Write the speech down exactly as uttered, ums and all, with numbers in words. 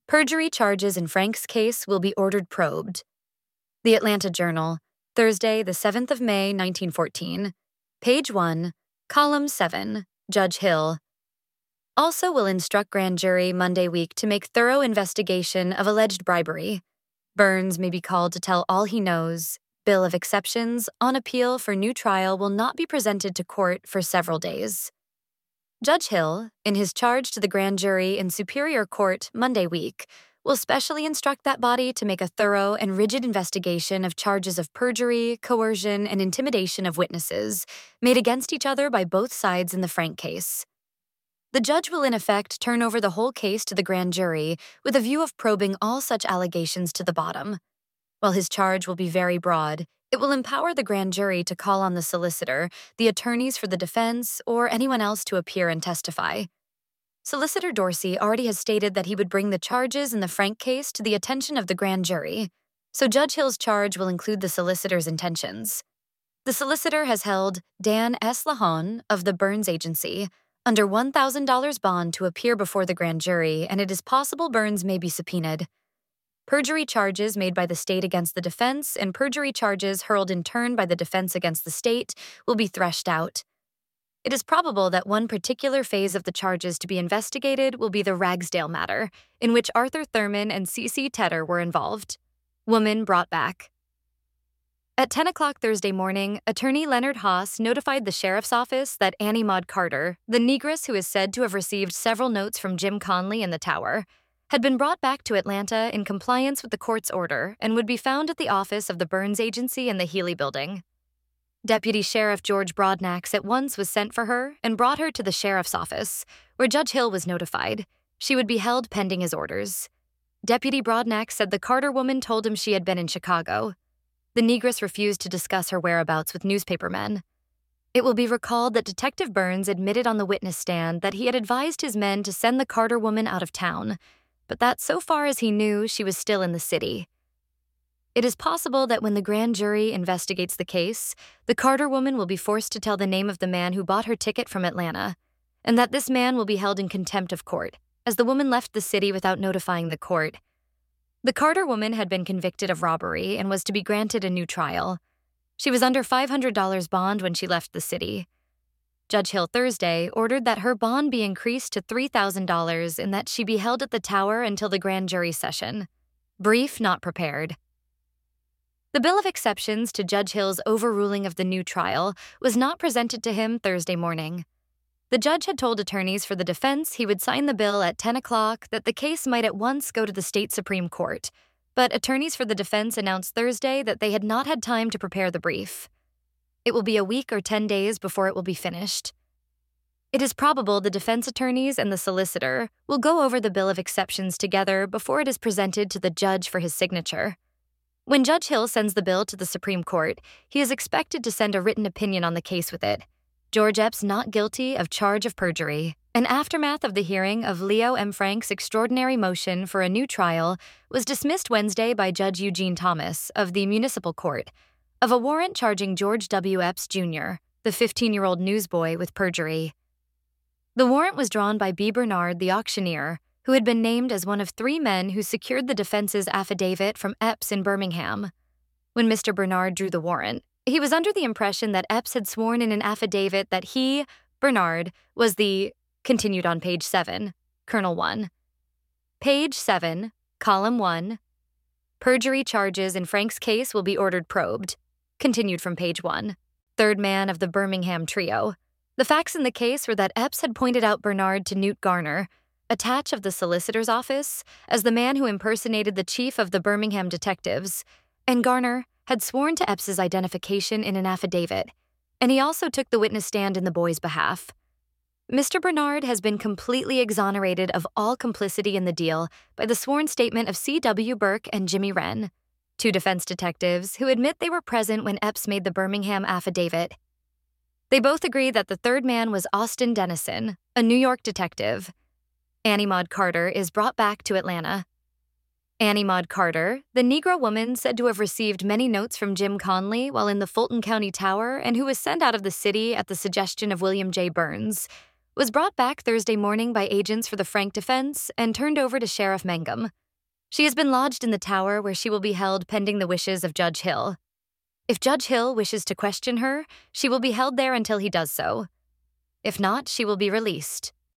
Perjury charges in Frank's case will be ordered probed. The Atlanta Journal, Thursday, the seventh of May, nineteen fourteen. Page one, column seven, Judge Hill. Also will instruct grand jury Monday week to make thorough investigation of alleged bribery. Burns may be called to tell all he knows. Bill of exceptions on appeal for new trial will not be presented to court for several days. Judge Hill, in his charge to the grand jury in Superior Court Monday week, will specially instruct that body to make a thorough and rigid investigation of charges of perjury, coercion, and intimidation of witnesses made against each other by both sides in the Frank case. The judge will in effect turn over the whole case to the grand jury with a view of probing all such allegations to the bottom. While his charge will be very broad, it will empower the grand jury to call on the solicitor, the attorneys for the defense, or anyone else to appear and testify. Solicitor Dorsey already has stated that he would bring the charges in the Frank case to the attention of the grand jury, so Judge Hill's charge will include the solicitor's intentions. The solicitor has held Dan S. Lahone of the Burns Agency under one thousand dollars bond to appear before the grand jury, and it is possible Burns may be subpoenaed. Perjury charges made by the state against the defense and perjury charges hurled in turn by the defense against the state will be threshed out. It is probable that one particular phase of the charges to be investigated will be the Ragsdale matter, in which Arthur Thurman and C C Tedder were involved. Woman brought back. At ten o'clock Thursday morning, attorney Leonard Haas notified the sheriff's office that Annie Maud Carter, the negress who is said to have received several notes from Jim Conley in the tower, had been brought back to Atlanta in compliance with the court's order and would be found at the office of the Burns Agency in the Healy Building. Deputy Sheriff George Broadnax at once was sent for her and brought her to the sheriff's office, where Judge Hill was notified. She would be held pending his orders. Deputy Broadnax said the Carter woman told him she had been in Chicago. The negress refused to discuss her whereabouts with newspapermen. It will be recalled that Detective Burns admitted on the witness stand that he had advised his men to send the Carter woman out of town, but that so far as he knew, she was still in the city. It is possible that when the grand jury investigates the case, the Carter woman will be forced to tell the name of the man who bought her ticket from Atlanta, and that this man will be held in contempt of court, as the woman left the city without notifying the court. The Carter woman had been convicted of robbery and was to be granted a new trial. She was under five hundred dollars bond when she left the city. Judge Hill Thursday ordered that her bond be increased to three thousand dollars and that she be held at the tower until the grand jury session. Brief not prepared. The bill of exceptions to Judge Hill's overruling of the new trial was not presented to him Thursday morning. The judge had told attorneys for the defense he would sign the bill at ten o'clock, that the case might at once go to the state Supreme Court, but attorneys for the defense announced Thursday that they had not had time to prepare the brief. It will be a week or ten days before it will be finished. It is probable the defense attorneys and the solicitor will go over the bill of exceptions together before it is presented to the judge for his signature. When Judge Hill sends the bill to the Supreme Court, he is expected to send a written opinion on the case with it. George Epps not guilty of charge of perjury. An aftermath of the hearing of Leo M. Frank's extraordinary motion for a new trial was dismissed Wednesday by Judge Eugene Thomas of the Municipal Court of a warrant charging George W. Epps, Junior, the fifteen-year-old newsboy, with perjury. The warrant was drawn by B. Bernard, the auctioneer, who had been named as one of three men who secured the defense's affidavit from Epps in Birmingham. When Mister Bernard drew the warrant, he was under the impression that Epps had sworn in an affidavit that he, Bernard, was the, continued on page seven, Colonel one. Page seven, column one. Perjury charges in Frank's case will be ordered probed. Continued from page one. Third man of the Birmingham trio. The facts in the case were that Epps had pointed out Bernard to Newt Garner, attach of the solicitor's office, as the man who impersonated the chief of the Birmingham detectives, and Garner had sworn to Epps's identification in an affidavit, and he also took the witness stand in the boy's behalf. Mister Bernard has been completely exonerated of all complicity in the deal by the sworn statement of C W Burke and Jimmy Wren, two defense detectives who admit they were present when Epps made the Birmingham affidavit. They both agree that the third man was Austin Dennison, a New York detective. Annie Maud Carter is brought back to Atlanta. Annie Maud Carter, the Negro woman said to have received many notes from Jim Conley while in the Fulton County Tower and who was sent out of the city at the suggestion of William J. Burns, was brought back Thursday morning by agents for the Frank defense and turned over to Sheriff Mangum. She has been lodged in the tower where she will be held pending the wishes of Judge Hill. If Judge Hill wishes to question her, she will be held there until he does so. If not, she will be released.